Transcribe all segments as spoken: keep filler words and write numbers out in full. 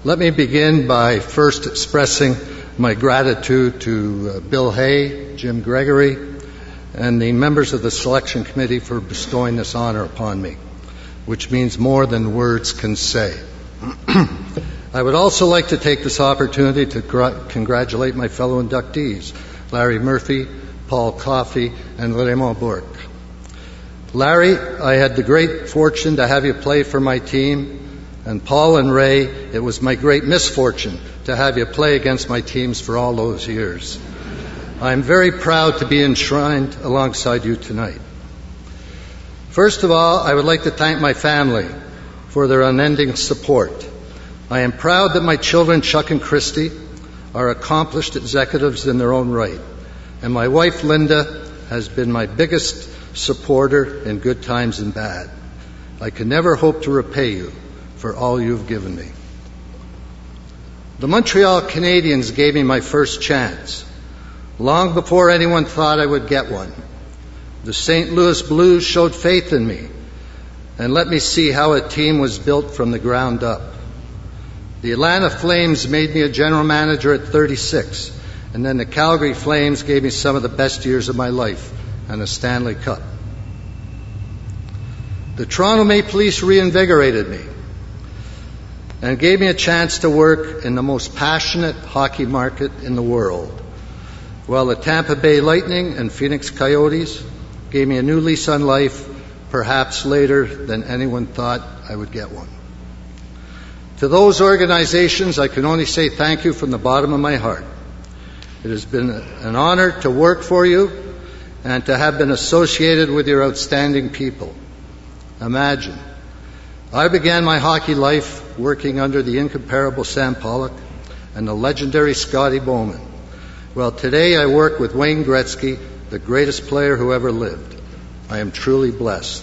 Let me begin by first expressing my gratitude to uh, Bill Hay, Jim Gregory, and the members of the selection committee for bestowing this honor upon me, which means more than words can say. I would also like to take this opportunity to gr- congratulate my fellow inductees, Larry Murphy, Paul Coffey, and Raymond Bourque. Larry, I had the great fortune to have you play for my team, and Paul and Ray, it was my great misfortune to have you play against my teams for all those years. I'm very proud to be enshrined alongside you tonight. First of all, I would like to thank my family for their unending support. I am proud that my children, Chuck and Christy, are accomplished executives in their own right, and my wife, Linda, has been my biggest supporter in good times and bad. I can never hope to repay you for all you've given me. The Montreal Canadiens gave me my first chance, long before anyone thought I would get one. The Saint Louis Blues showed faith in me and let me see how a team was built from the ground up. The Atlanta Flames made me a general manager at thirty-six, and then the Calgary Flames gave me some of the best years of my life and a Stanley Cup. The Toronto Maple Leafs reinvigorated me and gave me a chance to work in the most passionate hockey market in the world, while the Tampa Bay Lightning and Phoenix Coyotes gave me a new lease on life, perhaps later than anyone thought I would get one. To those organizations, I can only say thank you from the bottom of my heart. It has been an honor to work for you and to have been associated with your outstanding people. Imagine, I began my hockey life working under the incomparable Sam Pollock and the legendary Scotty Bowman. Well, today I work with Wayne Gretzky, the greatest player who ever lived. I am truly blessed.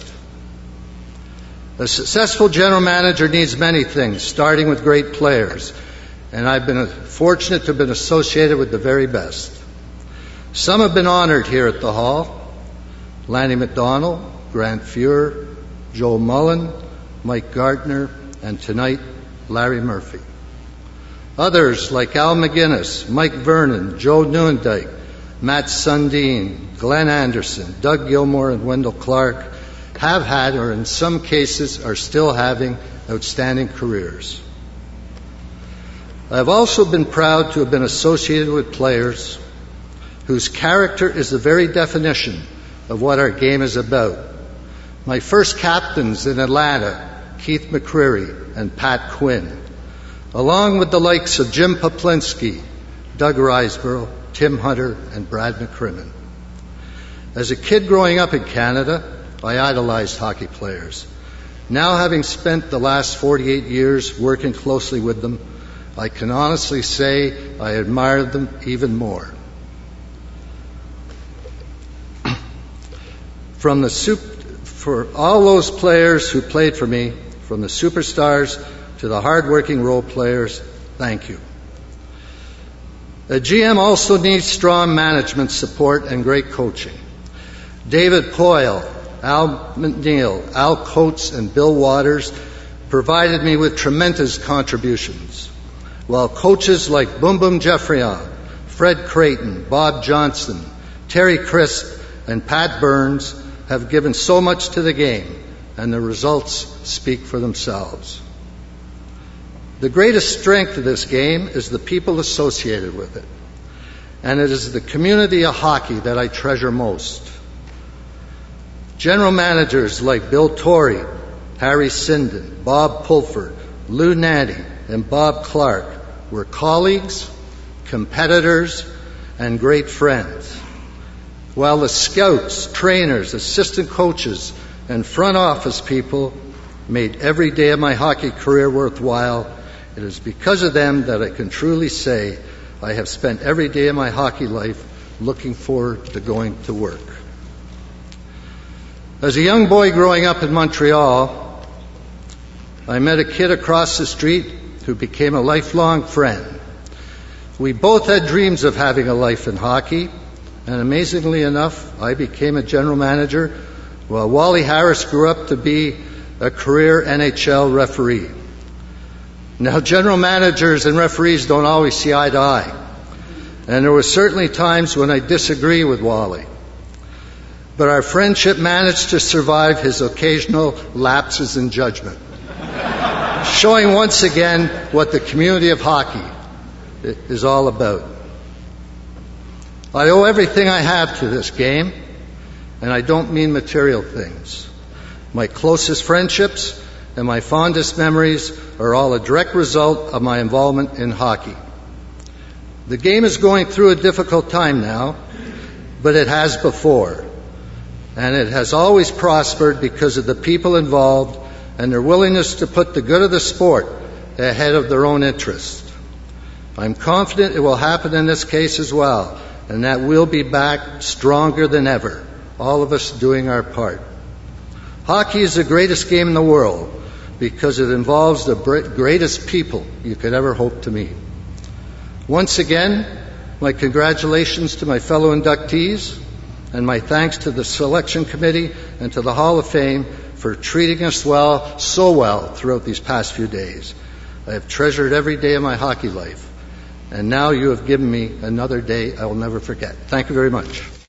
A successful general manager needs many things, starting with great players, and I've been fortunate to have been associated with the very best. Some have been honored here at the Hall: Lanny McDonald, Grant Fuhr, Joe Mullen, Mike Gardner, and tonight, Larry Murphy. Others, like Al McGuinness, Mike Vernon, Joe Newendike, Matt Sundin, Glenn Anderson, Doug Gilmour, and Wendell Clark, have had, or in some cases are still having, outstanding careers. I have also been proud to have been associated with players whose character is the very definition of what our game is about. My first captains in Atlanta, Keith McCreary and Pat Quinn, along with the likes of Jim Poplinski, Doug Riseborough, Tim Hunter, and Brad McCrimmon. As a kid growing up in Canada, I idolized hockey players. Now, having spent the last forty-eight years working closely with them, I can honestly say I admired them even more. From the soup, for all those players who played for me, from the superstars to the hard-working role players, thank you. A G M also needs strong management support and great coaching. David Poyle, Al McNeil, Al Coates, and Bill Waters provided me with tremendous contributions, while coaches like Boom Boom Geoffrion, Fred Creighton, Bob Johnston, Terry Crisp, and Pat Burns have given so much to the game, and the results speak for themselves. The greatest strength of this game is the people associated with it, and it is the community of hockey that I treasure most. General managers like Bill Torrey, Harry Sinden, Bob Pulford, Lou Nanny, and Bob Clark were colleagues, competitors, and great friends, while the scouts, trainers, assistant coaches, and front office people made every day of my hockey career worthwhile. It is because of them that I can truly say I have spent every day of my hockey life looking forward to going to work. As a young boy growing up in Montreal, I met a kid across the street who became a lifelong friend. We both had dreams of having a life in hockey, and amazingly enough, I became a general manager while Wally Harris grew up to be a career N H L referee. Now, general managers and referees don't always see eye to eye, and there were certainly times when I disagree with Wally. But our friendship managed to survive his occasional lapses in judgment, showing once again what the community of hockey is all about. I owe everything I have to this game, and I don't mean material things. My closest friendships and my fondest memories are all a direct result of my involvement in hockey. The game is going through a difficult time now, but it has before. And it has always prospered because of the people involved and their willingness to put the good of the sport ahead of their own interest. I'm confident it will happen in this case as well, and that we'll be back stronger than ever, all of us doing our part. Hockey is the greatest game in the world because it involves the greatest people you could ever hope to meet. Once again, my congratulations to my fellow inductees, and my thanks to the selection committee and to the Hall of Fame for treating us well, so well, throughout these past few days. I have treasured every day of my hockey life, and now you have given me another day I will never forget. Thank you very much.